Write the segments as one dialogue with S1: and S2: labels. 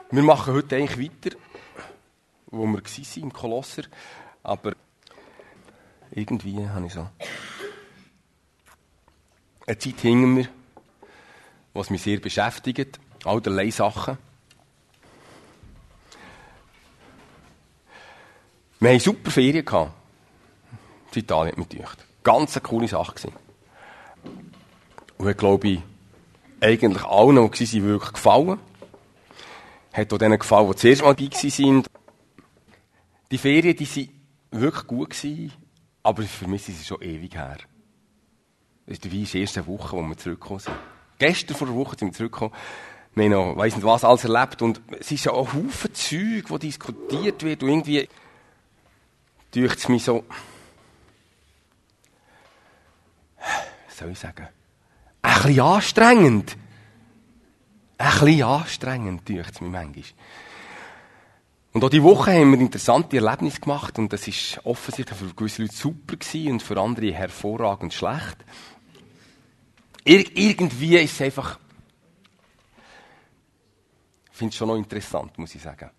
S1: Wir machen heute eigentlich weiter, wo wir waren im Kolosser, aber irgendwie habe ich so eine Zeit hinter mir, was mich sehr beschäftigt, allerlei Sachen. Wir hatten super Ferien gehabt. In Italien hat mir gedacht. Ganz eine coole Sache gewesen. Und hat, glaube ich, eigentlich allen, die waren, wirklich gefallen. Hat auch denen gefallen, die zuerst mal dabei waren. Die Ferien, die waren wirklich gut gewesen, aber für mich sind sie schon ewig her. Das ist wie die erste Woche, wo wir zurückgekommen sind. Gestern vor der Woche sind wir zurückgekommen. Wir haben noch, weiss nicht was, alles erlebt. Und es ist ja auch ein Haufen Zeug, wo diskutiert wird. Und irgendwie dünkt es mich so, was soll ich sagen, ein bisschen anstrengend. Ein bisschen anstrengend, dünkt es mich manchmal. Und auch diese Woche haben wir interessante Erlebnisse gemacht. Und das war offensichtlich für gewisse Leute super gewesen und für andere hervorragend schlecht. Irgendwie ist es einfach, ich finde es schon noch interessant, muss ich sagen.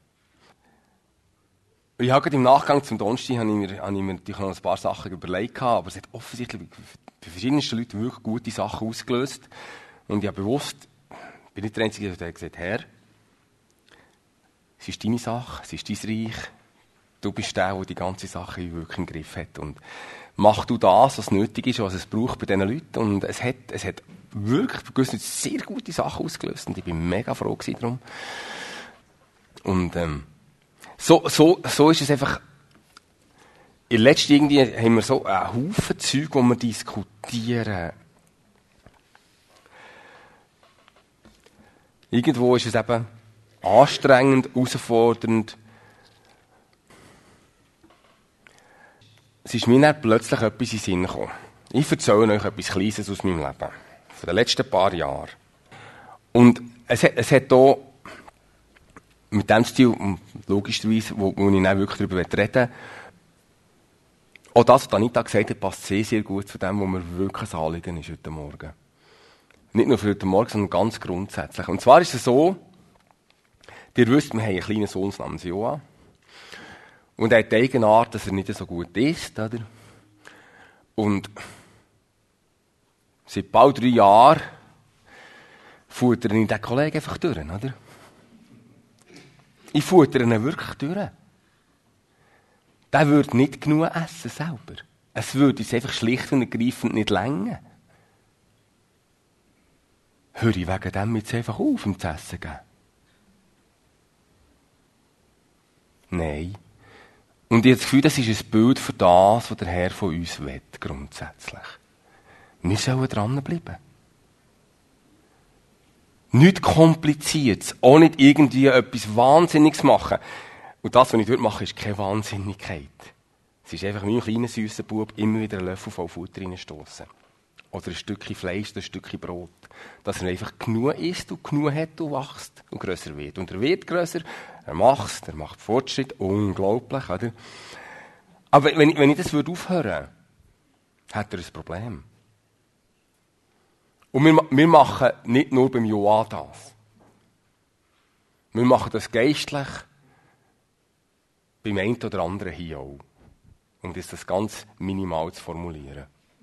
S1: Ich habe gerade im Nachgang zum Donnerstag habe ich mir natürlich noch ein paar Sachen überlegt, aber es hat offensichtlich bei verschiedensten Leuten wirklich gute Sachen ausgelöst. Und ich habe bewusst, ich bin nicht der Einzige, der gesagt hat, Herr, es ist deine Sache, es ist dein Reich, du bist der die ganze Sache wirklich im Griff hat. Und mach du das, was nötig ist, was es braucht bei diesen Leuten. Und es hat wirklich bei gewissen sehr gute Sachen ausgelöst und ich bin mega froh darum. Und so ist es einfach. In letzter irgendwie haben wir so einen Haufen Zeug, wo wir diskutieren. Irgendwo ist es eben anstrengend, herausfordernd. Es ist mir dann plötzlich etwas in den Sinn gekommen. Ich erzähle euch etwas Kleines aus meinem Leben. Von den letzten paar Jahren. Und es hat hier mit dem Stil, logischerweise, wo ich dann wirklich darüber reden will, auch das, was Anita gesagt hat, passt sehr, sehr gut zu dem, was mir wirklich ein Anliegen ist heute Morgen. Nicht nur für heute Morgen, sondern ganz grundsätzlich. Und zwar ist es so, ihr wisst, wir haben einen kleinen Sohn namens Joa. Und er hat die Eigenart, dass er nicht so gut isst, oder? Und seit bald 3 Jahren futtert ihn der Kollege einfach durch, oder? Ich futtere ihn wirklich durch. Der würde nicht genug essen selber. Es würde uns einfach schlicht und ergreifend nicht länger. Höre ich wegen dem jetzt einfach auf, ihm zu essen geben? Nein. Und ich habe das Gefühl, das ist ein Bild für das, was der Herr von uns will, grundsätzlich. Wir sollen dranbleiben. Nicht kompliziert, auch nicht irgendwie etwas Wahnsinniges machen. Und das, was ich dort mache, ist keine Wahnsinnigkeit. Es ist einfach meinem kleinen, süssen Bub immer wieder einen Löffel voll Futter reinstossen. Oder ein Stückchen Fleisch, oder ein Stückchen Brot. Dass er einfach genug isst und genug hat und wächst und grösser wird. Und er wird grösser, er macht Fortschritt, unglaublich, oder? Aber wenn ich das aufhören würde, hat er ein Problem. Und wir machen nicht nur beim Joa das. Wir machen das geistlich beim einen oder anderen hier auch. Um das ganz minimal zu formulieren.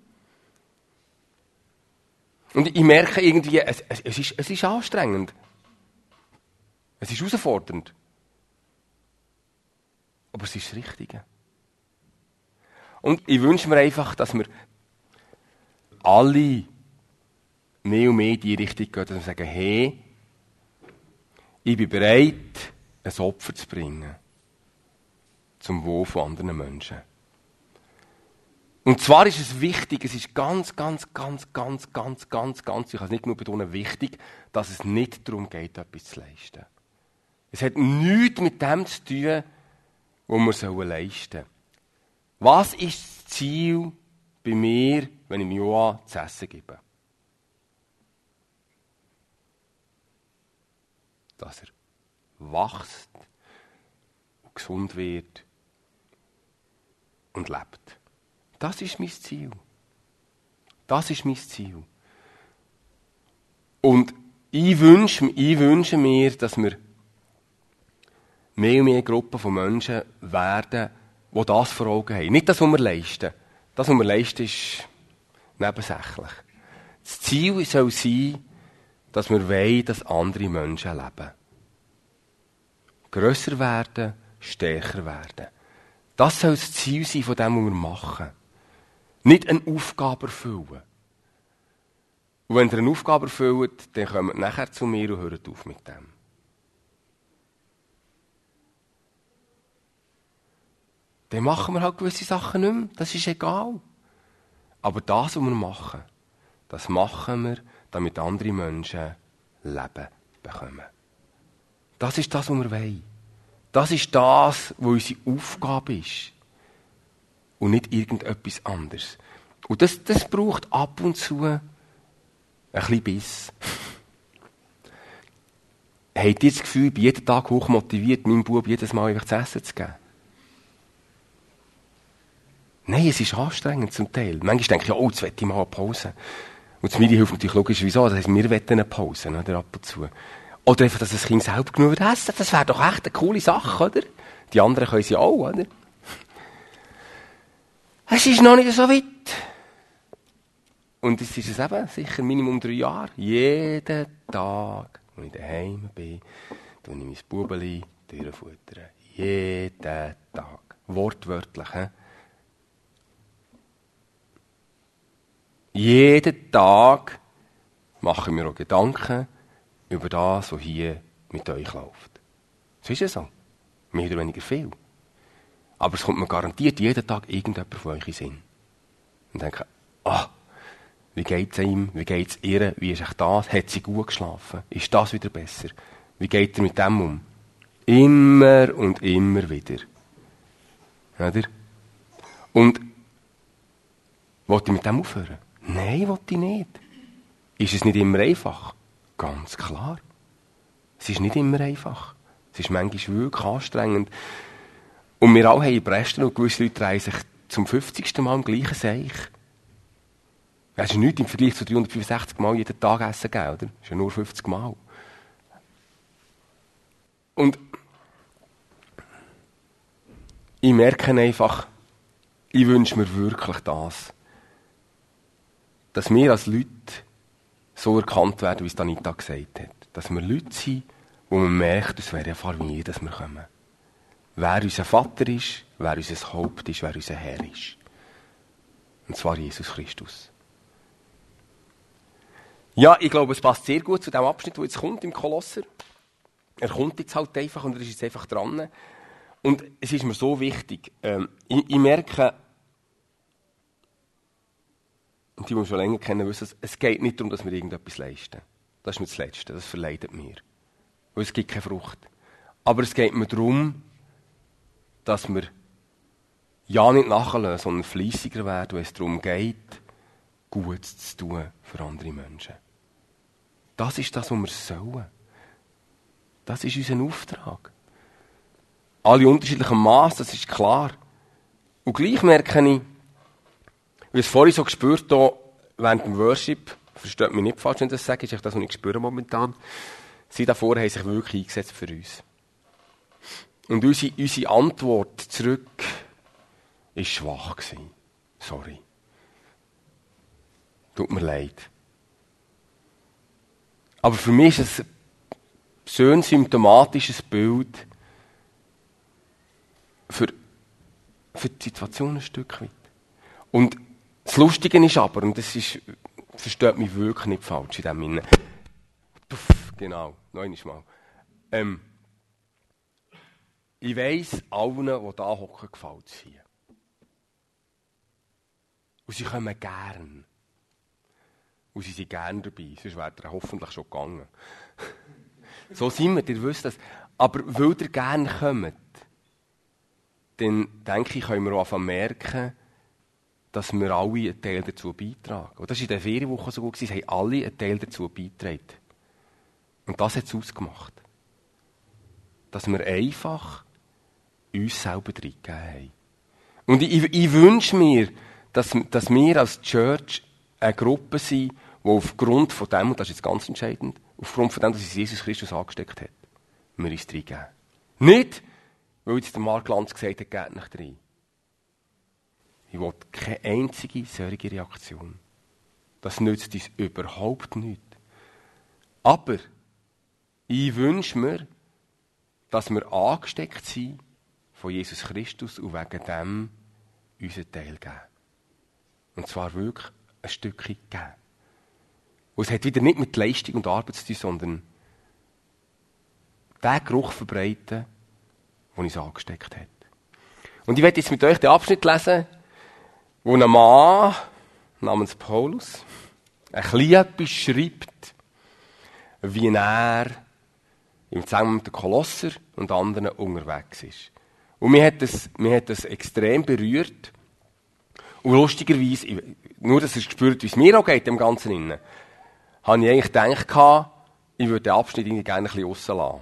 S1: Und ich merke irgendwie, es ist anstrengend. Es ist herausfordernd. Aber es ist das Richtige. Und ich wünsche mir einfach, dass wir alle mehr und mehr in die Richtung gehen, dass wir sagen, hey, ich bin bereit, ein Opfer zu bringen. Zum Wohl von anderen Menschen. Und zwar ist es wichtig, es ist ganz, ich kann es nicht nur betonen, wichtig, dass es nicht darum geht, etwas zu leisten. Es hat nichts mit dem zu tun, was wir leisten sollen. Was ist das Ziel bei mir, wenn ich Joa zu essen gebe? Dass er wächst und gesund wird und lebt. Das ist mein Ziel. Das ist mein Ziel. Und ich wünsche mir, dass wir mehr und mehr Gruppen von Menschen werden, die das vor Augen haben. Nicht das, was wir leisten. Das, was wir leisten, ist nebensächlich. Das Ziel soll sein, dass wir wollen, dass andere Menschen leben. Grösser werden, stärker werden. Das soll das Ziel sein von dem, was wir machen. Nicht eine Aufgabe erfüllen. Und wenn ihr eine Aufgabe erfüllt, dann kommt ihr nachher zu mir und hört auf mit dem. Dann machen wir halt gewisse Sachen nicht mehr. Das ist egal. Aber das, was wir machen, das machen wir, damit andere Menschen Leben bekommen. Das ist das, was wir wollen. Das ist das, was unsere Aufgabe ist. Und nicht irgendetwas anderes. Und das braucht ab und zu ein bisschen Biss. Habt ihr das Gefühl, ich bin jeden Tag hochmotiviert, meinem Bub jedes Mal einfach zu essen zu geben? Nein, es ist anstrengend zum Teil. Manchmal denke ich, oh, jetzt will ich mal eine Pause. Und das Midi hilft natürlich logisch, wieso? Das heisst, wir wollen eine Pause, oder, ab und zu. Oder einfach, dass das Kind selber genug essen. Das wäre doch echt eine coole Sache, oder? Die anderen können sie auch, oder? Es ist noch nicht so weit. Und es ist es eben, sicher Minimum 3 Jahre. Jeden Tag, wenn ich daheim bin, tue ich mein Bubeli durchfuttern. Jeden Tag. Wortwörtlich, he? Jeden Tag mache ich mir auch Gedanken über das, was hier mit euch läuft. So ist es so. Mehr oder weniger viel. Aber es kommt mir garantiert jeden Tag irgendjemand von euch in den Sinn. Und denke, wie geht's ihm? Wie geht's ihr? Wie ist echt das? Hat sie gut geschlafen? Ist das wieder besser? Wie geht er mit dem um? Immer und immer wieder. Oder? Und wollt ihr mit dem aufhören? Nein, wollt ich nicht. Ist es nicht immer einfach? Ganz klar. Es ist nicht immer einfach. Es ist manchmal wirklich anstrengend. Und wir alle haben in Breslau und gewisse Leute drehen sich zum 50. Mal am gleichen Seich. Es ist nichts im Vergleich zu 365 Mal jeden Tag essen, gell, oder? Das ist ja nur 50 Mal. Und ich merke einfach, ich wünsche mir wirklich das, dass wir als Leute so erkannt werden, wie es Anita gesagt hat. Dass wir Leute sind, wo man merkt, aus welcher Familie dass wir kommen. Wer unser Vater ist, wer unser Haupt ist, wer unser Herr ist. Und zwar Jesus Christus. Ja, ich glaube, es passt sehr gut zu dem Abschnitt, der jetzt kommt im Kolosser. Er kommt jetzt halt einfach und er ist jetzt einfach dran. Und es ist mir so wichtig. Ich merke, und die, die mich schon länger kennen, wissen, es geht nicht darum, dass wir irgendetwas leisten. Das ist mir das Letzte, das verleidet mir. Weil es gibt keine Frucht. Aber es geht mir darum, dass wir ja nicht nachlassen, sondern fleissiger werden, wenn es darum geht, Gutes zu tun für andere Menschen. Das ist das, was wir sollen. Das ist unser Auftrag. Alle unterschiedlichen Maß, das ist klar. Und gleich merke ich, wie es vorhin so gespürt habe, während dem Worship, versteht mich nicht falsch, wenn ich das sage, ist echt das, was ich spüre momentan. Sie davor haben sich wirklich eingesetzt für uns. Und unsere Antwort zurück war schwach gewesen. Sorry. Tut mir leid. Aber für mich ist es so ein symptomatisches Bild für die Situation ein Stück weit. Und das Lustige ist aber, und das ist, versteht mich wirklich nicht falsch in dem Sinne. Genau, noch einmal. Ich weiss, allen, die da hocken, gefällt es hier. Und sie kommen gern. Und sie sind gern dabei, sonst wäre er hoffentlich schon gegangen. So sind wir, ihr wisst das. Aber weil ihr gern kommt, dann denke ich, können wir auch merken, dass wir alle einen Teil dazu beitragen. Und das war in der Ferienwoche so gut, sie haben alle einen Teil dazu beigetragen. Und das hat es ausgemacht. Dass wir einfach uns selber reingegeben haben. Und ich wünsche mir, dass wir als Church eine Gruppe sind, die aufgrund von dem, und das ist jetzt ganz entscheidend, aufgrund von dem, dass uns Jesus Christus angesteckt hat, wir uns reingeben. Nicht, weil jetzt der Mark Lanz gesagt hat, geht nicht rein. Ich will keine einzige solche Reaktion. Das nützt uns überhaupt nichts. Aber ich wünsche mir, dass wir angesteckt sind von Jesus Christus und wegen dem unseren Teil geben. Und zwar wirklich ein Stückchen geben. Und es hat wieder nicht mit Leistung und Arbeit zu tun, sondern den Geruch verbreiten, der uns angesteckt hat. Und ich werde jetzt mit euch den Abschnitt lesen, wo ein Mann namens Paulus ein bisschen etwas schreibt, wie er im Zusammenhang mit den Kolosser und anderen unterwegs ist. Und mir hat das extrem berührt. Und lustigerweise, nur dass ihr spürt, wie es mir auch geht, im Ganzen innen, habe ich eigentlich gedacht, ich würde den Abschnitt irgendwie gerne ein bisschen rauslassen.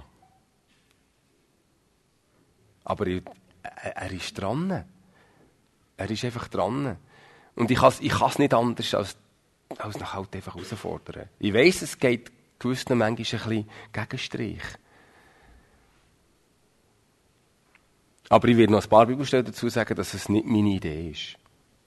S1: Aber er ist dran. Er ist einfach dran. Und ich kann es nicht anders als nach halt einfach herausfordern. Ich weiss, es geht gewissen manchmal ein bisschen Gegenstrich. Aber ich werde noch ein paar Bibelstellen dazu sagen, dass es nicht meine Idee ist.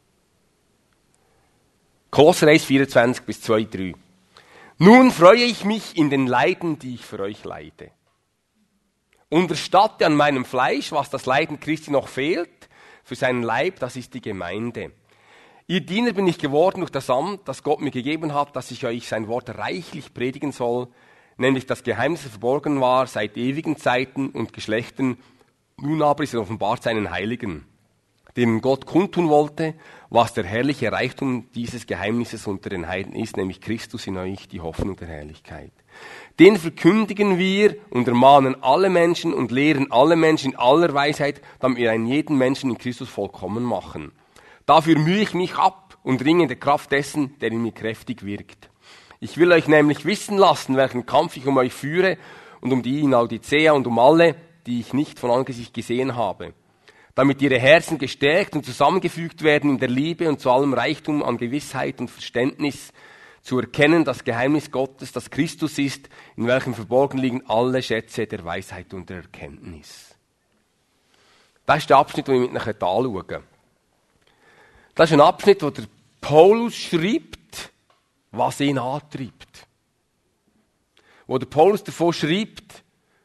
S1: Kolosser 1, 24 bis 2, 3. Nun freue ich mich in den Leiden, die ich für euch leide. Unterstatte an meinem Fleisch, was das Leiden Christi noch fehlt, für seinen Leib, das ist die Gemeinde. Ihr Diener bin ich geworden durch das Amt, das Gott mir gegeben hat, dass ich euch sein Wort reichlich predigen soll, nämlich das Geheimnis verborgen war seit ewigen Zeiten und Geschlechtern, nun aber ist er offenbart seinen Heiligen, denen Gott kundtun wollte, was der herrliche Reichtum dieses Geheimnisses unter den Heiden ist, nämlich Christus in euch, die Hoffnung der Herrlichkeit. Den verkündigen wir und ermahnen alle Menschen und lehren alle Menschen in aller Weisheit, damit wir einen jeden Menschen in Christus vollkommen machen. Dafür mühe ich mich ab und ringe in der Kraft dessen, der in mir kräftig wirkt. Ich will euch nämlich wissen lassen, welchen Kampf ich um euch führe und um die in Laodicea und um alle, die ich nicht von Angesicht gesehen habe, damit ihre Herzen gestärkt und zusammengefügt werden in der Liebe und zu allem Reichtum an Gewissheit und Verständnis, zu erkennen das Geheimnis Gottes, das Christus ist, in welchem verborgen liegen alle Schätze der Weisheit und der Erkenntnis. Das ist der Abschnitt, den ich mit euch anschauen möchte. Das ist ein Abschnitt, wo der Paulus schreibt, was ihn antreibt. Wo der Paulus davon schreibt,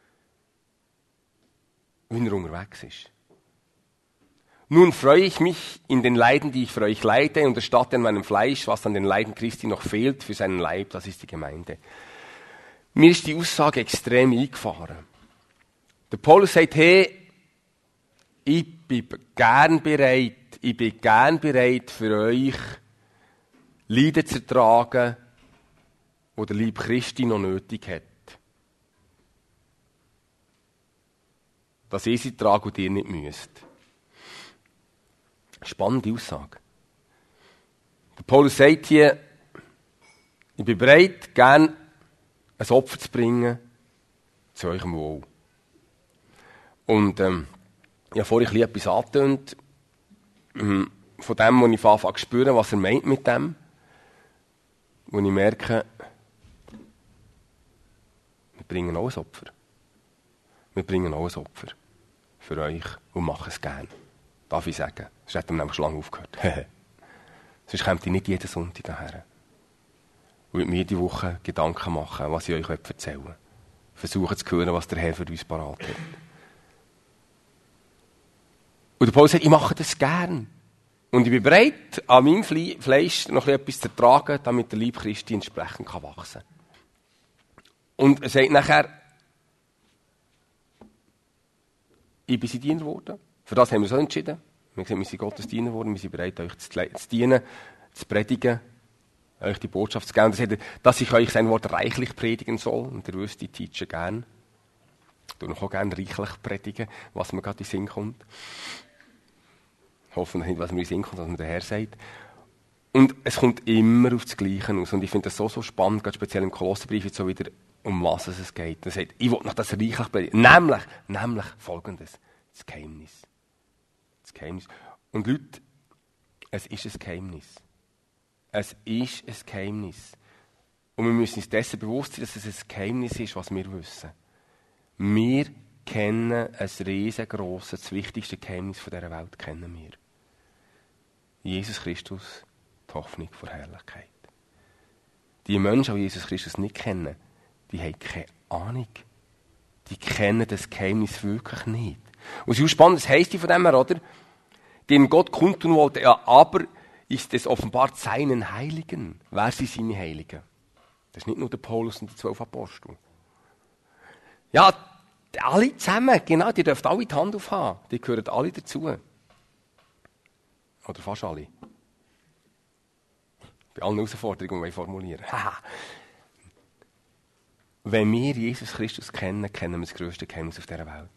S1: wie er unterwegs ist. Nun freue ich mich in den Leiden, die ich für euch leide, und erstatte an meinem Fleisch, was an den Leiden Christi noch fehlt, für seinen Leib, das ist die Gemeinde. Mir ist die Aussage extrem eingefahren. Der Paulus sagt, hey, ich bin gern bereit für euch Leiden zu ertragen, die der Leib Christi noch nötig hat. Dass ihr sie tragt und ihr nicht müsst. Spannende Aussage. Der Paulus sagt hier, ich bin bereit, gern ein Opfer zu bringen zu eurem Wohl. Und ich habe vorhin etwas angetönt, von dem, wo ich anfange zu spüren, was er meint mit dem. Wo ich merke, wir bringen auch ein Opfer. Wir bringen auch ein Opfer für euch und machen es gerne. Darf ich sagen? Sonst hätten wir nämlich schon lange aufgehört. Sonst kommt ihr nicht jeden Sonntag daher. Und mir jede Woche Gedanken machen, was ich euch erzählen will. Versuchen zu hören, was der Herr für uns parat hat. Und der Paulus sagt, ich mache das gern. Und ich bin bereit, an meinem Fleisch noch etwas zu ertragen, damit der Leib Christi entsprechend wachsen kann. Und er sagt nachher, ich bin sein Diener geworden. Für das haben wir so entschieden. Wir haben gesagt, wir sind Gottes Diener geworden, wir sind bereit, euch zu dienen, zu predigen, euch die Botschaft zu geben. Und er sagt, dass ich euch sein Wort reichlich predigen soll. Und ihr wisst, ich teache gern. Ich tue noch auch gerne reichlich predigen, was mir gerade in den Sinn kommt. Hoffentlich nicht, was mir in den Sinn kommt, was mir der Herr sagt. Und es kommt immer auf das Gleiche aus. Und ich finde das so spannend, gerade speziell im Kolosserbrief, jetzt so wieder, um was es geht. Er sagt, ich will noch das reichlich predigen. Nämlich Folgendes. Das Geheimnis. Das Geheimnis. Und Leute, es ist ein Geheimnis. Es ist ein Geheimnis. Und wir müssen uns dessen bewusst sein, dass es ein Geheimnis ist, was wir wissen. Wir kennen ein riesengroßes, das wichtigste Geheimnis von dieser Welt kennen wir. Jesus Christus, die Hoffnung vor Herrlichkeit. Die Menschen, die Jesus Christus nicht kennen, die haben keine Ahnung. Die kennen das Geheimnis wirklich nicht. Und so spannend, das heisst von dem her, oder? Den Gott kundtun wollte, ja, aber ist es offenbart seinen Heiligen. Wer sind seine Heiligen? Das ist nicht nur der Paulus und die 12 Apostel. Ja, alle zusammen, genau, die dürfen alle die Hand aufhaben. Die gehören alle dazu. Oder fast alle. Bei allen Herausforderungen, die wir formulieren. Wenn wir Jesus Christus kennen, kennen wir das grösste Geheimnis auf dieser Welt.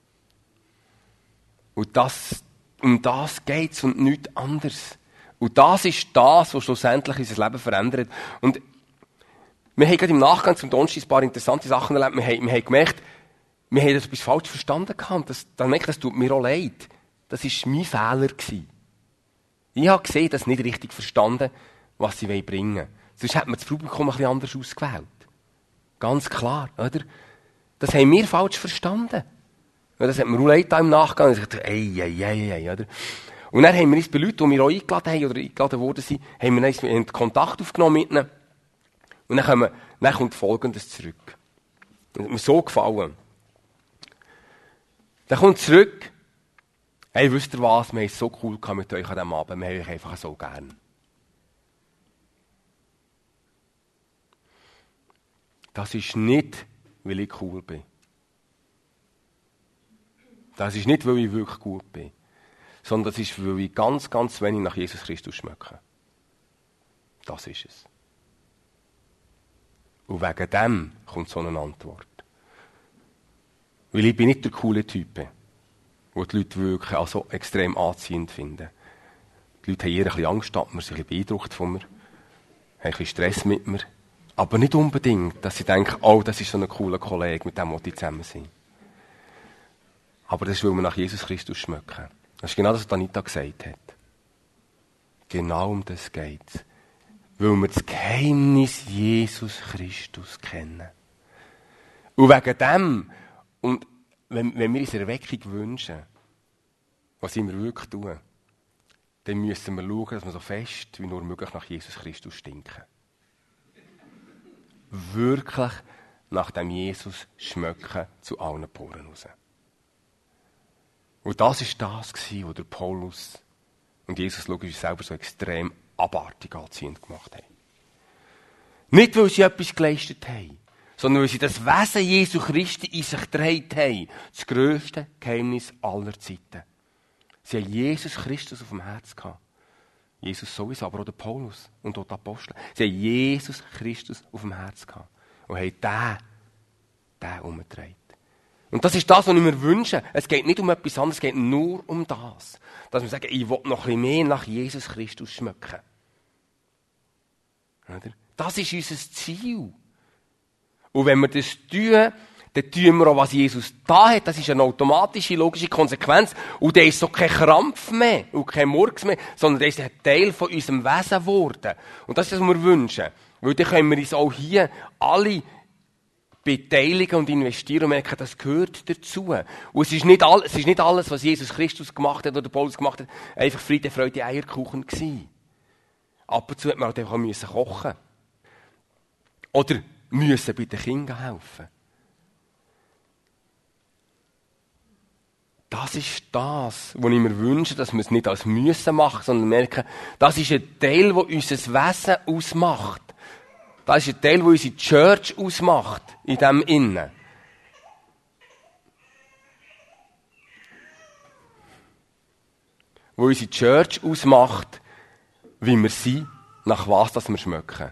S1: Und um das geht es und nichts anderes. Und das ist das, was schlussendlich unser Leben verändert. Und wir haben gerade im Nachgang zum Donnerstag ein paar interessante Sachen erlebt. Wir haben gemerkt, wir haben etwas falsch verstanden gehabt. Dann merke ich, das tut mir auch leid. Das war mein Fehler gewesen. Ich habe gesehen, dass nicht richtig verstanden, was sie bringen wollen. Sonst hätte man das Publikum ein bisschen anders ausgewählt. Ganz klar, oder? Das haben wir falsch verstanden. Das hat mir auch leid im Nachgang. Ich dachte, oder? Und dann haben wir uns bei Leuten, die wir auch eingeladen haben oder eingeladen worden sind, haben wir uns Kontakt aufgenommen mit ihnen. Und dann kommt Folgendes zurück. Das hat mir so gefallen. Dann kommt zurück, hey, wisst ihr was, wir haben es so cool gehabt mit euch an diesem Abend, wir haben euch einfach so gern. Das ist nicht, weil ich cool bin. Das ist nicht, weil ich wirklich gut bin. Sondern das ist, weil ich ganz, ganz wenig nach Jesus Christus schmecke. Das ist es. Und wegen dem kommt so eine Antwort. Weil ich bin nicht der coole Typ, den die Leute wirklich also extrem anziehend finden. Die Leute haben eher ein bisschen Angst, man ist ein bisschen beeindruckt von mir, haben ein bisschen Stress mit mir. Aber nicht unbedingt, dass sie denken, oh, das ist so ein cooler Kollege, mit dem will ich zusammen sein. Aber das ist, weil wir nach Jesus Christus schmecken. Das ist genau das, was Anita gesagt hat. Genau um das geht es. Weil wir das Geheimnis Jesus Christus kennen. Und wegen dem, und wenn wir uns Erweckung wünschen, was wir wirklich tun, dann müssen wir schauen, dass wir so fest wie nur möglich nach Jesus Christus stinken. Wirklich nach dem Jesus schmecken zu allen Poren raus. Und das war das, was der Paulus und Jesus logisch selber so extrem abartig anziehend gemacht haben. Nicht, weil sie etwas geleistet haben, sondern weil sie das Wesen Jesu Christi in sich getragen haben. Das grösste Geheimnis aller Zeiten. Sie haben Jesus Christus auf dem Herz gehabt. Jesus sowieso, aber auch der Paulus und auch die Apostel. Sie haben Jesus Christus auf dem Herz gehabt. Und haben den umgetragen. Und das ist das, was ich mir wünsche. Es geht nicht um etwas anderes, es geht nur um das. Dass wir sagen, ich will noch ein bisschen mehr nach Jesus Christus schmecken. Das ist unser Ziel. Und wenn wir das tun, dann tun wir auch, was Jesus da hat. Das ist eine automatische, logische Konsequenz. Und der ist so kein Krampf mehr und kein Murks mehr, sondern der ist ein Teil von unserem Wesen geworden. Und das ist das, was wir wünschen. Weil dann können wir uns auch hier alle beteiligen und investieren und merken, das gehört dazu. Und es ist nicht alles, was Jesus Christus gemacht hat oder Paulus gemacht hat, einfach Friede, Freude, Eierkuchen gewesen. Ab und zu hat man halt einfach müssen kochen. Oder müssen bei den Kindern helfen. Das ist das, was ich mir wünsche, dass wir es nicht als Müssen machen, sondern merken, das ist ein Teil, der unser Wesen ausmacht. Das ist ein Teil, der unsere Church ausmacht, in dem Innen. Wo unsere Church ausmacht, wie wir sind, nach was das wir schmecken.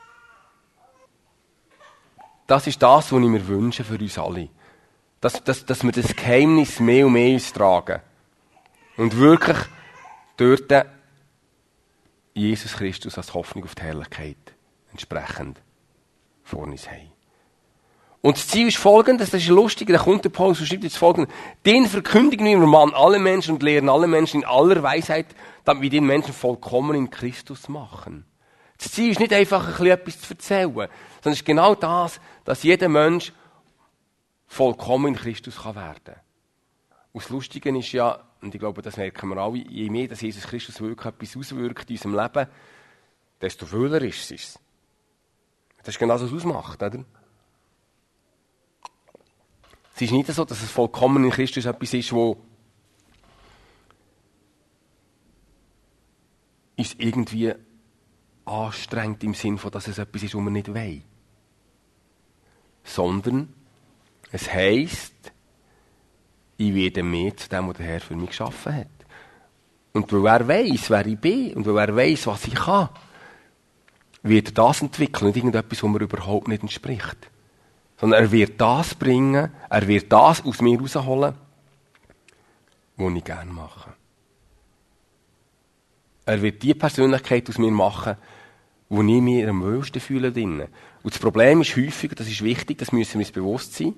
S1: Das ist das, was ich mir wünsche für uns alle. Dass wir das Geheimnis mehr und mehr uns tragen. Und wirklich dort Jesus Christus als Hoffnung auf die Herrlichkeit entsprechend vor uns haben. Und das Ziel ist folgendes, das ist lustig, da kommt der Paulus und schreibt jetzt folgendes: Den verkündigen wir an alle Menschen und lehren alle Menschen in aller Weisheit, damit wir den Menschen vollkommen in Christus machen. Das Ziel ist nicht einfach ein bisschen etwas zu erzählen, sondern es ist genau das, dass jeder Mensch vollkommen in Christus kann werden. Und das Lustige ist ja, und ich glaube, das merken wir alle, je mehr dass Jesus Christus wirklich etwas auswirkt in unserem Leben, desto fühler ist es. Das ist genau das, was es ausmacht, oder? Es ist nicht so, dass es vollkommen in Christus etwas ist, wo uns irgendwie anstrengt im Sinn von, dass es etwas ist, was wir nicht wollen. Sondern es heisst, ich werde mehr zu dem, was der Herr für mich geschaffen hat. Und weil er weiss, wer ich bin, und weil er weiss, was ich kann, wird er das entwickeln, nicht irgendetwas, was mir überhaupt nicht entspricht. Sondern er wird das bringen, er wird das aus mir rausholen, was ich gerne mache. Er wird die Persönlichkeit aus mir machen, wo ich mir am wohlsten fühle drinnen. Und das Problem ist häufig, das ist wichtig, das müssen wir uns bewusst sein,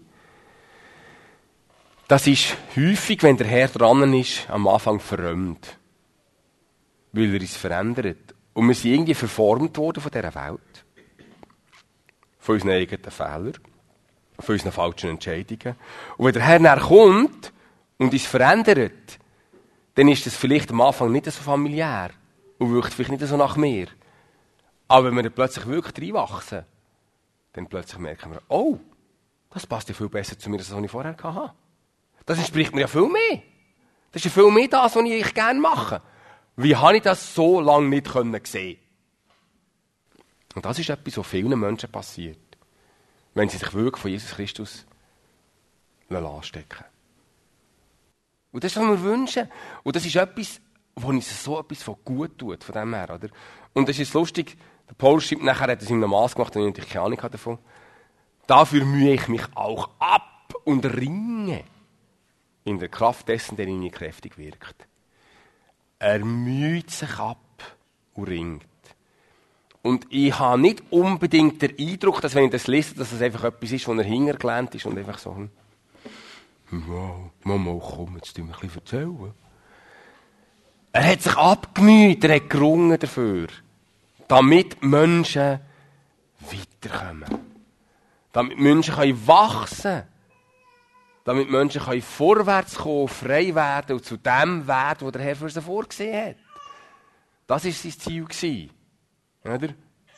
S1: das ist häufig, wenn der Herr dran ist, am Anfang fremd. Weil er uns verändert. Und wir sind irgendwie verformt worden von dieser Welt. Von unseren eigenen Fehlern. Von unseren falschen Entscheidungen. Und wenn der Herr näher kommt und uns verändert, dann ist das vielleicht am Anfang nicht so familiär. Und wirkt vielleicht nicht so nach mir. Aber wenn wir dann plötzlich wirklich reinwachsen, dann plötzlich merken wir, oh, das passt ja viel besser zu mir, als ich vorher hatte. Das entspricht mir ja viel mehr. Das ist ja viel mehr das, was ich gerne mache. Wie habe ich das so lange nicht sehen? Und das ist etwas, was vielen Menschen passiert, wenn sie sich wirklich von Jesus Christus anstecken. Und das ist, was wir wünschen. Und das ist etwas, wo uns so etwas von gut tut, von dem her. Oder? Und das ist lustig, der Paulus schreibt nachher, hat es in einem Maß gemacht, und ich natürlich keine Ahnung davon. Dafür mühe ich mich auch ab und ringe in der Kraft dessen, der in mir kräftig wirkt. Er müht sich ab und ringt. Und ich habe nicht unbedingt den Eindruck, dass wenn ich das lese, dass es einfach etwas ist, wo er hintergelernt ist und einfach so, wow, Mama, komm, jetzt tun wir ein bisschen erzählen. Er hat sich abgemüht, er hat gerungen dafür, damit Menschen weiterkommen. Damit Menschen wachsen können. Damit Menschen vorwärts kommen, frei werden und zu dem werden, was der Herr für sie vorgesehen hat. Das war sein Ziel. Oder?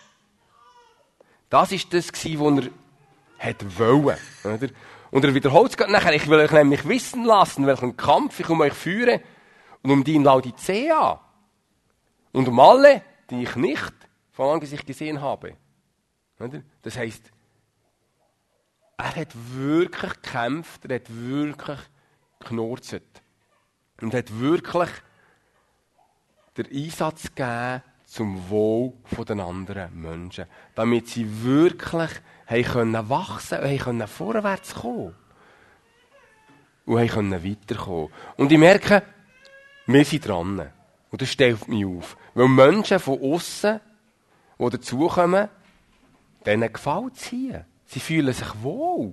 S1: Das war das, was er wollte. Oder? Und er wiederholt es gerade nachher. Ich will euch nämlich wissen lassen, welchen Kampf ich um euch führe und um die in Laodicea. Und um alle, die ich nicht von Angesicht gesehen habe. Oder? Das heisst, er hat wirklich gekämpft, er hat wirklich geknurzt. Und hat wirklich den Einsatz gegeben zum Wohl der anderen Menschen. Damit sie wirklich wachsen können, vorwärts kommen und weiterkommen. Und ich merke, wir sind dran. Und das stellt mich auf. Weil Menschen von außen, die dazukommen, denen gefällt es hier. Sie fühlen sich wohl.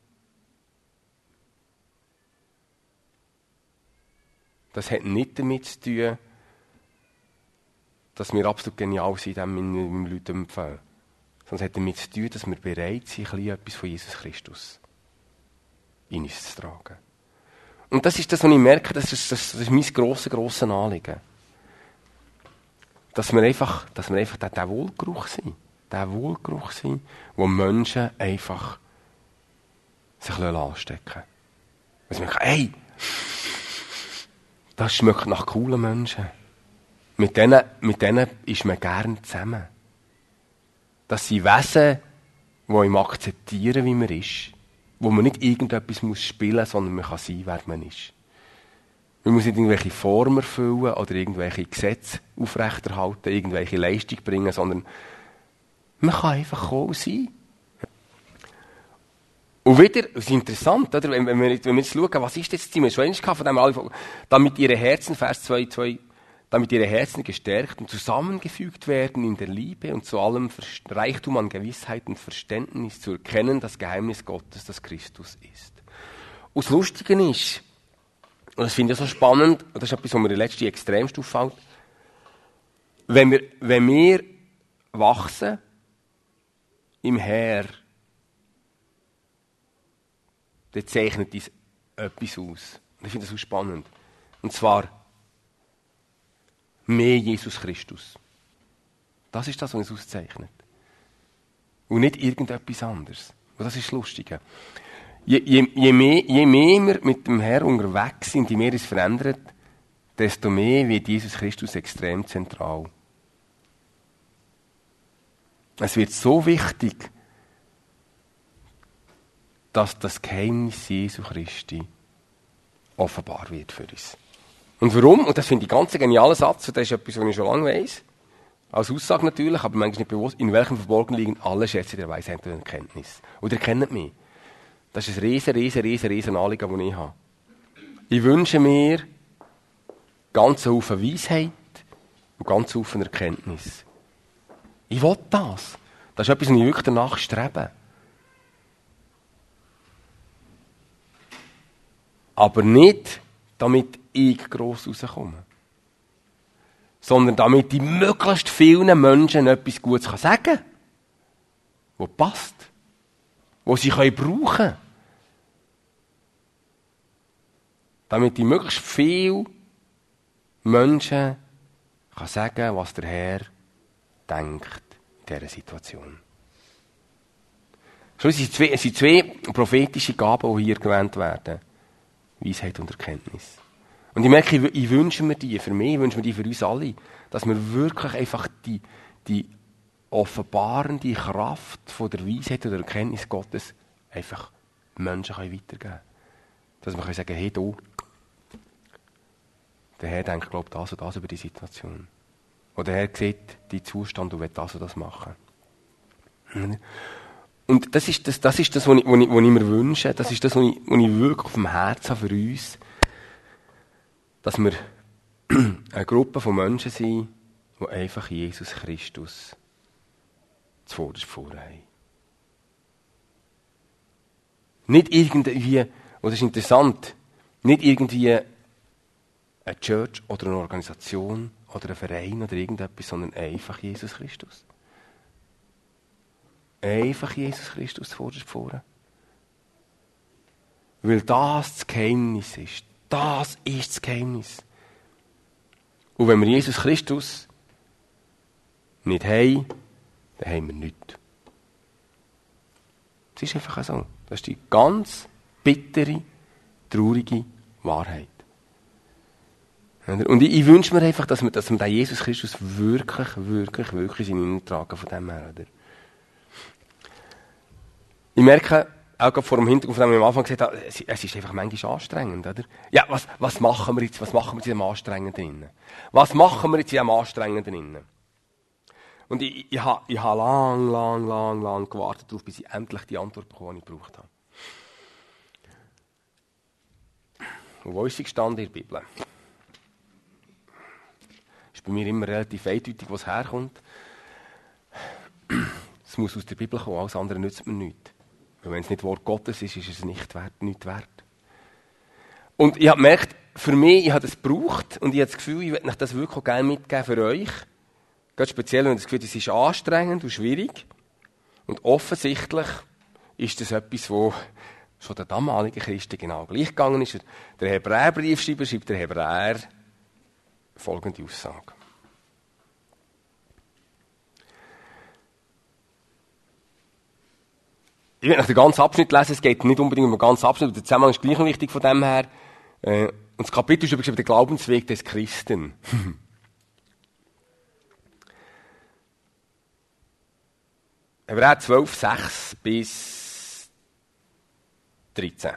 S1: Das hat nicht damit zu tun, dass wir absolut genial sind, dem Leuten empfehlen. Sondern es hat damit zu tun, dass wir bereit sind, etwas von Jesus Christus in uns zu tragen. Und das ist das, was ich merke, das ist mein grosses Anliegen. Dass wir einfach der Wohlgeruch sind. Der Wohlgeruch sein, wo Menschen einfach sich anstecken lassen. Weil sie merken, hey, das schmeckt nach coolen Menschen. Mit denen ist man gern zusammen. Das sind Wesen, die ihm akzeptieren, wie man ist. Wo man nicht irgendetwas spielen muss, sondern man kann sein, wer man ist. Man muss nicht irgendwelche Formen erfüllen oder irgendwelche Gesetze aufrechterhalten, irgendwelche Leistung bringen, sondern man kann einfach kommen sein. Und wieder, es ist interessant, oder? Wenn wir jetzt schauen, was ist das? Wir haben schon einmal von dem Anfang, damit ihre Herzen, Vers 2, damit ihre Herzen gestärkt und zusammengefügt werden in der Liebe und zu allem Reichtum an Gewissheit und Verständnis zu erkennen, das Geheimnis Gottes, das Christus ist. Und das Lustige ist, und das finde ich so spannend, und das ist etwas, was mir in der letzten extremst auffällt, wenn wir wachsen, im Herr, dann zeichnet uns etwas aus. Und ich finde das so spannend. Und zwar mehr Jesus Christus. Das ist das, was uns auszeichnet. Und nicht irgendetwas anderes. Und das ist das Lustige. Je mehr wir mit dem Herrn unterwegs sind, je mehr es verändert, desto mehr wird Jesus Christus extrem zentral. Es wird so wichtig, dass das Geheimnis Jesu Christi offenbar wird für uns. Und warum? Und das finde ich ganz ein genialer Satz, und das ist etwas, was ich schon lange weiss. Als Aussage natürlich, aber manchmal nicht bewusst, in welchem Verborgen liegen alle Schätze der Weisheit und Erkenntnis. Und ihr kennt mich. Das ist ein riesen Anliegen, das ich habe. Ich wünsche mir ganz Haufen Weisheit und ganz Haufen Erkenntnis. Ich will das. Das ist etwas, was ich wirklich danach strebe. Aber nicht, damit ich gross rauskomme. Sondern damit ich möglichst vielen Menschen etwas Gutes sagen kann. Was passt. Was sie brauchen können. Damit ich möglichst vielen Menschen sagen kann, was der Herr denkt in dieser Situation. Es sind zwei prophetische Gaben, die hier erwähnt werden. Weisheit und Erkenntnis. Und ich merke, ich wünsche mir die, für mich, ich wünsche mir die für uns alle, dass wir wirklich einfach die offenbarende Kraft von der Weisheit und der Erkenntnis Gottes einfach Menschen weitergeben können. Dass wir sagen, hey du, der Herr denkt, glaube das und das über die Situation. Oder der Herr sieht deinen Zustand und will das und das machen. Und das ist das, was ich mir wünsche, das ist das, was ich wirklich auf dem Herzen habe für uns, dass wir eine Gruppe von Menschen sind, die einfach Jesus Christus zuvorderst haben. Nicht irgendwie, und das ist interessant, nicht irgendwie eine Church oder eine Organisation oder ein Verein oder irgendetwas, sondern einfach Jesus Christus. Einfach Jesus Christus zuvorderst. Weil das Geheimnis ist. Das ist das Geheimnis. Und wenn wir Jesus Christus nicht haben, dann haben wir nichts. Das ist einfach so. Das ist die ganz bittere, traurige Wahrheit. Und ich wünsche mir einfach, dass wir den Jesus Christus wirklich hineintragen von dem her. Oder? Ich merke, auch vor dem Hintergrund, von dem ich am Anfang gesagt habe, es ist einfach manchmal anstrengend, oder? Ja, was machen wir jetzt? Was machen wir in diesem Anstrengenden innen? Was machen wir jetzt in diesem Anstrengenden innen? Und ich habe lang gewartet darauf, bis ich endlich die Antwort bekomme, die ich gebraucht habe. Und wo ist sie gestanden in der Bibel? Ist bei mir immer relativ eindeutig, wo es herkommt. Es muss aus der Bibel kommen, alles andere nützt mir nichts. Und wenn es nicht Wort Gottes ist, ist es nichts wert. Und ich habe gemerkt, für mich, ich habe das gebraucht und ich habe das Gefühl, ich möchte euch das wirklich gerne mitgeben für euch. Ganz speziell, wenn ihr das Gefühl habt, es ist anstrengend und schwierig. Und offensichtlich ist das etwas, wo schon der damaligen Christen genau gleich gegangen ist. Der Hebräerbriefschreiber schreibt der Hebräer folgende Aussage. Ich werde noch den ganzen Abschnitt lesen, es geht nicht unbedingt um den ganzen Abschnitt, aber der Zusammenhang ist gleich wichtig von dem her. Und das Kapitel ist übergeschrieben, der Glaubensweg des Christen. Hebräer 12, 6 bis 13.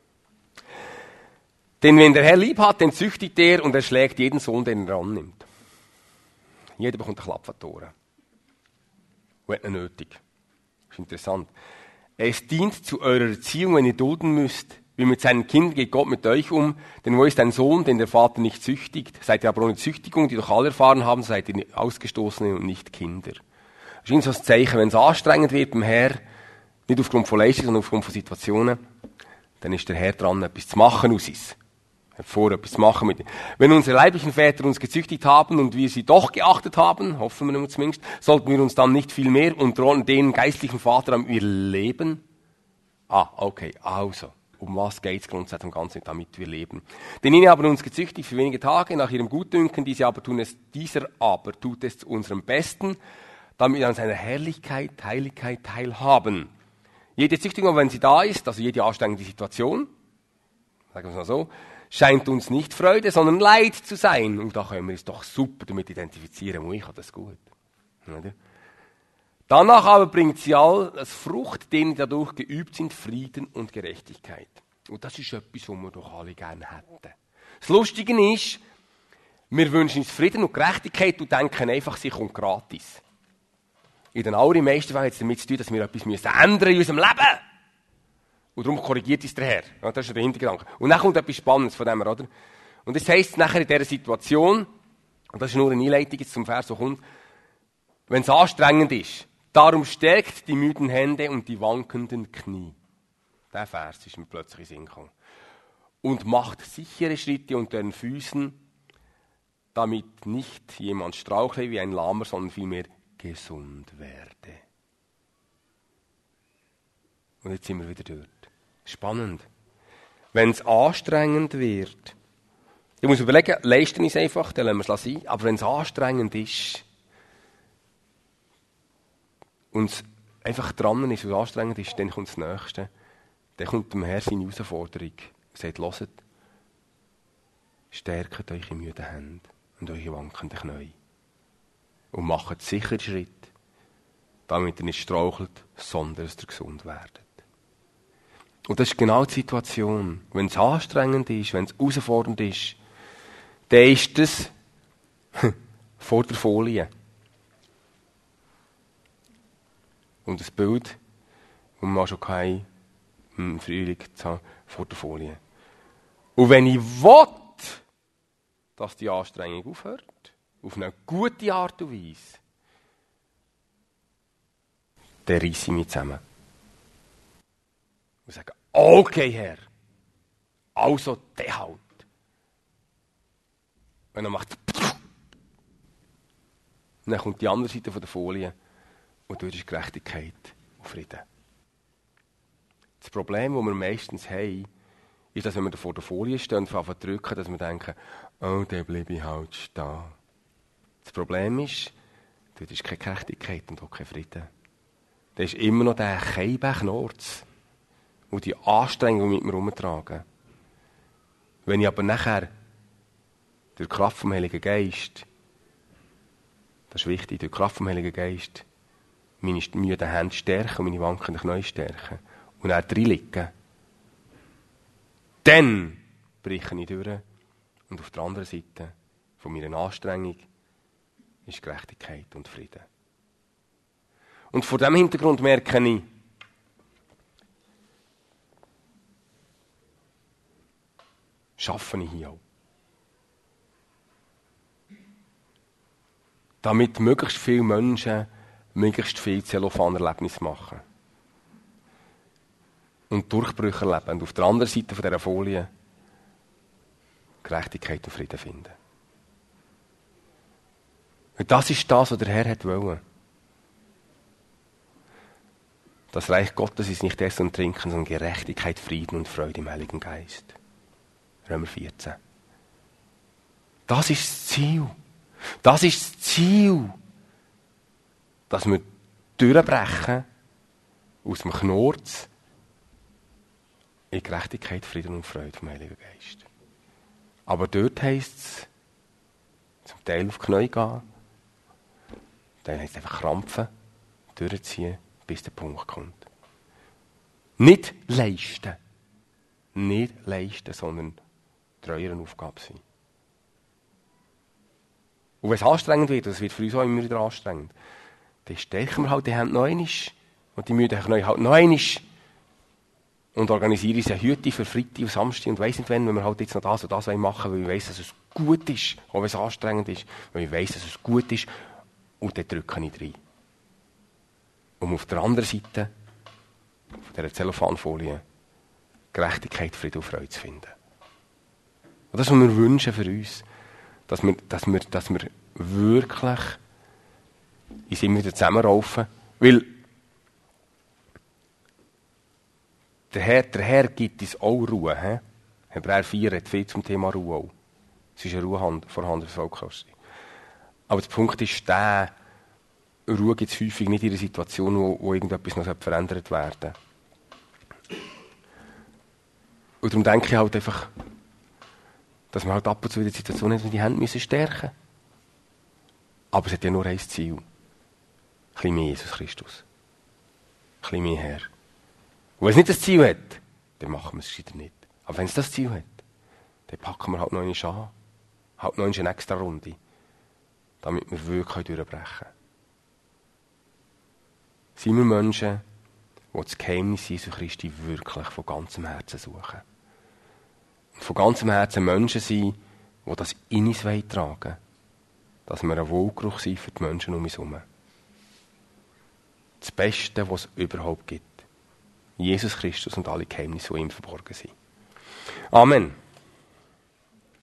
S1: Denn wenn der Herr lieb hat, den züchtigt er und er schlägt jeden Sohn, den er annimmt. Jeder bekommt einen Klapp von den Ohren. Und hat ihn nötig. Das ist interessant. Es dient zu eurer Erziehung, wenn ihr dulden müsst. Wie mit seinen Kindern geht Gott mit euch um. Denn wo ist ein Sohn, den der Vater nicht züchtigt? Seid ihr aber ohne Züchtigung, die doch alle erfahren haben, seid ihr Ausgestoßene und nicht Kinder. Das ist so ein Zeichen, wenn es anstrengend wird beim Herr, nicht aufgrund von Leistung, sondern aufgrund von Situationen, dann ist der Herr dran, etwas zu machen aus uns. Er hat vor, etwas zu machen mit ihm. Wenn unsere leiblichen Väter uns gezüchtigt haben und wir sie doch geachtet haben, hoffen wir zumindest, sollten wir uns dann nicht viel mehr unterordnen den geistlichen Vater am ihr Leben? Okay, also. um was geht es grundsätzlich am Ganzen, damit wir leben. Denn ihnen haben uns gezüchtigt für wenige Tage nach ihrem Gutdünken, dieser aber tut es zu unserem Besten, damit wir an seiner Herrlichkeit, Heiligkeit teilhaben. Jede Züchtigung, wenn sie da ist, also jede anstrengende Situation, sagen wir es mal so, scheint uns nicht Freude, sondern Leid zu sein. Und da können wir uns doch super damit identifizieren, ich habe das gut. Oder? Danach aber bringt sie als Frucht, denen die dadurch geübt sind, Frieden und Gerechtigkeit. Und das ist etwas, was wir doch alle gerne hätten. Das Lustige ist, wir wünschen uns Frieden und Gerechtigkeit und denken einfach, sie kommt gratis. In den allermeisten Fällen hat es damit zu tun, dass wir etwas ändern in unserem Leben. Und darum korrigiert uns der Herr. Ja, das ist der Hintergedanke. Und dann kommt etwas Spannendes von dem, oder? Und das heisst nachher in dieser Situation, und das ist nur eine Einleitung jetzt zum Vers, so kommt, wenn es anstrengend ist, darum stärkt die müden Hände und die wankenden Knie. Der Vers ist mir plötzlich in den Sinn gekommen. Und macht sichere Schritte unter den Füßen, damit nicht jemand strauchle wie ein Lahmer, sondern vielmehr gesund werde. Und jetzt sind wir wieder dort. Spannend. Wenn es anstrengend wird, ich muss überlegen, leisten ist einfach, dann lassen wir es sein, aber wenn es anstrengend ist und es einfach dran ist und anstrengend ist, dann kommt das Nächste. Dann kommt dem Herr seine Herausforderung. Er sagt, hört, stärkt eure müden Hände und eure wankenden Knie. Und macht sicher Schritt, damit ihr nicht strauchelt, sondern dass ihr gesund werdet. Und das ist genau die Situation. Wenn es anstrengend ist, wenn es herausfordernd ist, dann ist das vor der Folie. Und das Bild, das wir auch schon hatten, im Frühling, vor der Folie. Und wenn ich will, dass die Anstrengung aufhört, auf eine gute Art und Weise, dann reisse ich mich zusammen. Und sage, okay, Herr, also der halt. Und dann macht es, dann kommt die andere Seite von der Folie und dort ist Gerechtigkeit und Frieden. Das Problem, das wir meistens haben, ist, dass wenn wir vor der Folie stehen und anfangen zu drücken, dass wir denken, oh, dann bleibe ich halt stehen. Das Problem ist, dort ist keine Gerechtigkeit und auch kein Frieden. Da ist immer noch der Keibenknorz, wo die Anstrengung mit mir herumtragen. Wenn ich aber nachher durch die Kraft vom Heiligen Geist, das ist wichtig, durch die Kraft vom Heiligen Geist, meine müden Hände stärken und meine wankenden Knie stärken und dann reinliegen, dann breche ich durch und auf der anderen Seite von meiner Anstrengung ist Gerechtigkeit und Frieden. Und vor diesem Hintergrund merke ich, schaffe ich hier auch. Damit möglichst viele Menschen möglichst viel Zellophan-Erlebnis machen. Und Durchbrüche erleben. Und auf der anderen Seite von dieser Folie Gerechtigkeit und Frieden finden. Und das ist das, was der Herr wollte. Das Reich Gottes ist nicht Essen und Trinken, sondern Gerechtigkeit, Frieden und Freude im Heiligen Geist. Römer 14. Das ist das Ziel. Das ist das Ziel. Dass wir durchbrechen aus dem Knorz in Gerechtigkeit, Frieden und Freude vom Heiligen Geist. Aber dort heisst es, zum Teil auf die Knie gehen, dann heisst es einfach krampfen, durchziehen, bis der Punkt kommt. Nicht leisten. Nicht leisten, sondern treuer Aufgabe sein. Und wenn es anstrengend wird, das wird für uns auch immer wieder anstrengend, dann stärken wir halt die Hände noch einmal und die müden Knie halt noch einmal und organisieren uns eine Hütte für Freitag und Samstag und weiss nicht wann, wenn wir halt jetzt noch das und das machen wollen, weil ich weiss, dass es gut ist, auch wenn es anstrengend ist, weil ich weiss, dass es gut ist und dann drücke ich rein. Um auf der anderen Seite von dieser Zellophanfolie Gerechtigkeit, Frieden und Freude zu finden. Und das, was wir wünschen für uns, dass wir wirklich uns immer wieder zusammenraufen. Weil Der Herr gibt uns auch Ruhe. He? Hebräer 4 hat viel zum Thema Ruhe auch. Es ist eine Ruhe vorhanden für Volk. Aber der Punkt ist der, Ruhe gibt es häufig nicht in einer Situation, wo irgendetwas noch verändert werden soll. Und darum denke ich halt einfach, dass man halt ab und zu wieder die Situation hat, wo die Hände stärken müssen. Aber es hat ja nur ein Ziel. Ein bisschen mehr Jesus Christus. Ein bisschen mehr Herr. Und wenn es nicht das Ziel hat, dann machen wir es wieder nicht. Aber wenn es das Ziel hat, dann packen wir halt noch eine an. Halt noch eine extra Runde. Damit wir wirklich durchbrechen können. Sind wir Menschen, die das Geheimnis Jesu Christi wirklich von ganzem Herzen suchen. Und von ganzem Herzen Menschen sind, die das in uns tragen wollen. Dass wir ein Wohlgeruch sind für die Menschen um uns herum. Das Beste, was es überhaupt gibt. Jesus Christus und alle Geheimnisse, die ihm verborgen sind. Amen.